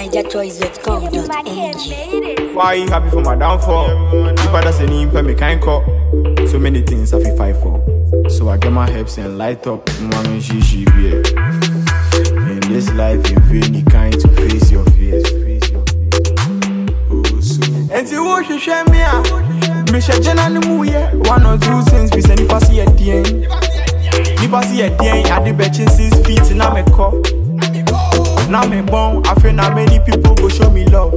NigerChoice.com.ng. Why you happy for my downfall? If I just need me can't call. So many things I feel fight for. So I get my hips and light up. Mommy, she be in this life, you feel the kind to face your fears. Oh, so. And you watch you share me out. Me share Jenna one or two things. We send you pass it at the end. You pass it at the end. I did betching 6 feet and I'm a cop. Now me born, I feel now many people go show me love.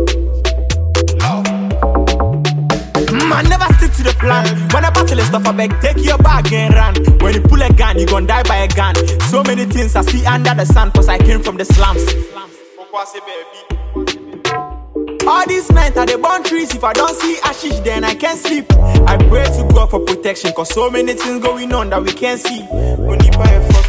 I never stick to the plan. When I battle and stuff, I beg, take your bag and run. When you pull a gun, you gon' die by a gun. So many things I see under the sun, cause I came from the slums. All these nights are the burn trees. If I don't see ashes, then I can't sleep. I pray to God for protection, cause so many things going on that we can't see. Only by a fuck.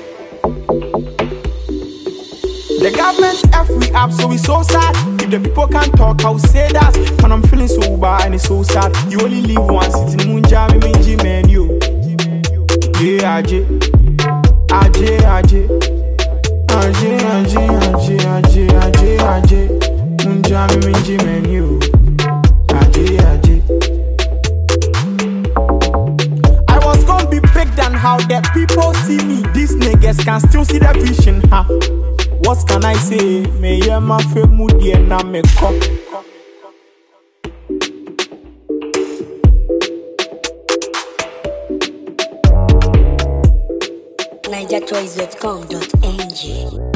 The government F we up, so we so sad. If the people can't talk, I'll say that. When I'm feeling so bad and it's so sad. You only live once, it's in Munja, me Minji, man, you. Yeah, Ajay. Munja, me Minji, man, you. Ajay. I was gonna be big than how the people see me. These niggas can still see the vision, huh? What can I say? Me yeah my favorite moody and I make up. NigerChoice.com.ng.